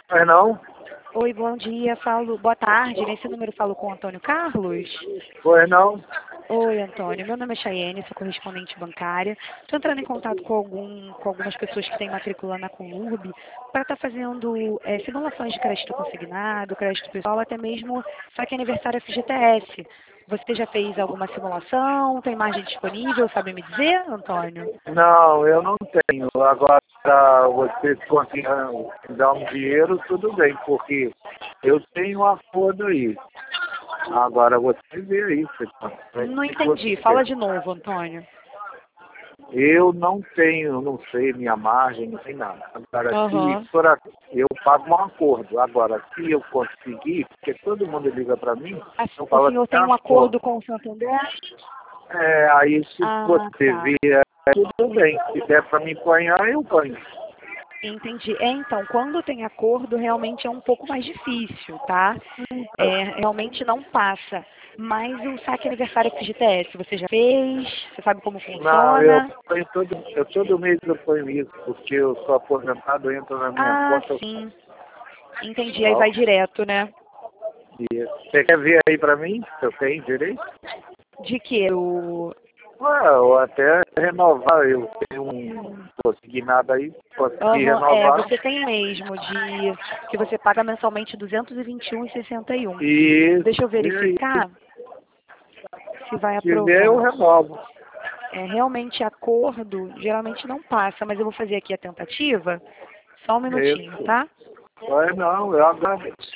Pois não? Oi, bom dia. Boa tarde. Nesse número falo com o Antônio Carlos. Pois não? Oi, Antônio. Meu nome é Chayene, sou correspondente bancária. Estou entrando em contato com algumas pessoas que têm matrícula na Conurb para estar fazendo simulações de crédito consignado, crédito pessoal, até mesmo saque aniversário FGTS. Você já fez alguma simulação? Tem margem disponível? Sabe me dizer, Antônio? Não, eu não tenho. Agora, você conseguir dar um dinheiro, tudo bem, porque eu tenho um acordo aí. Agora, você vê aí. Não entendi. Fala de novo, Antônio. Eu não tenho, não sei, minha margem, não tem nada. Agora, Aham. eu pago um acordo. Agora, se eu conseguir, porque todo mundo liga para mim, eu O falo senhor assim, tem um acordo com o Santander? aí se Ah, você tá. vir, tudo bem. Se der para me apanhar, eu ganho. Entendi. Então, quando tem acordo, realmente é um pouco mais difícil, tá? Realmente não passa. Mas o saque aniversário FGTS, você já fez? Você sabe como Não, eu funciona? ponho todo mês eu ponho isso, porque eu sou aposentado, entra na minha Ah, conta. sim. Entendi. Aí vai direto, né? Você quer ver aí para mim, se eu tenho direito? De que? Ou até renovar, eu tenho um consignado aí, consegui renovar. Você tem mesmo, que você paga mensalmente R$ 221,61. E Deixa eu e aí, verificar se vai se tiver, eu aprovar. renovo. Realmente acordo geralmente não passa, mas eu vou fazer aqui a tentativa. Só um minutinho, Isso. tá? Mas não, eu agradeço.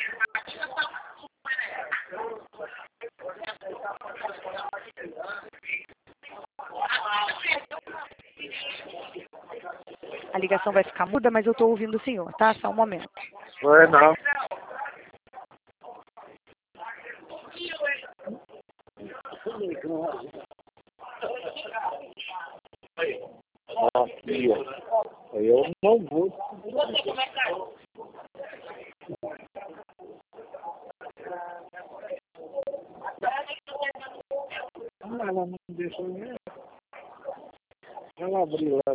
A ligação vai ficar muda, mas eu estou ouvindo o senhor, tá? Só um momento. Mas não. Eu não vou. Ela não deixou nem. Ela abriu lá.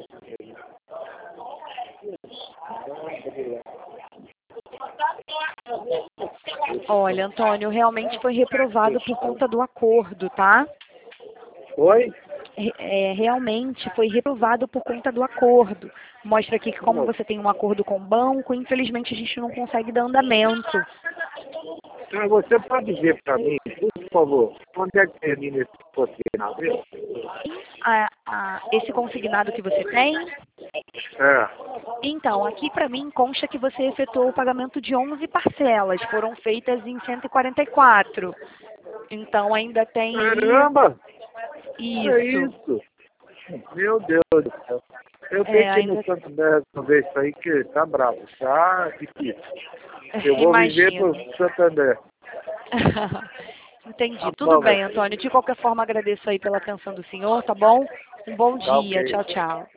Olha, Antônio, realmente foi reprovado por conta do acordo, tá? Oi? Realmente foi reprovado por conta do acordo. Mostra aqui que como você tem um acordo com o banco, infelizmente a gente não consegue dar andamento. Você pode dizer para mim, por favor, onde é que termina esse consignado? Esse consignado que você tem, então, aqui para mim consta que você efetuou o pagamento de 11 parcelas, foram feitas em 144. Então ainda tem aí Caramba! É isso. isso? Meu Deus do céu. Eu tenho que ir no Santander resolver isso aí, que tá bravo. Tá difícil. Eu vou viver Imagino. pro Santander. Entendi. Tá Tudo bom, bem, velho. Antônio. De qualquer forma, agradeço aí pela atenção do senhor, tá bom? Um bom Tá dia. ok. Tchau, tchau.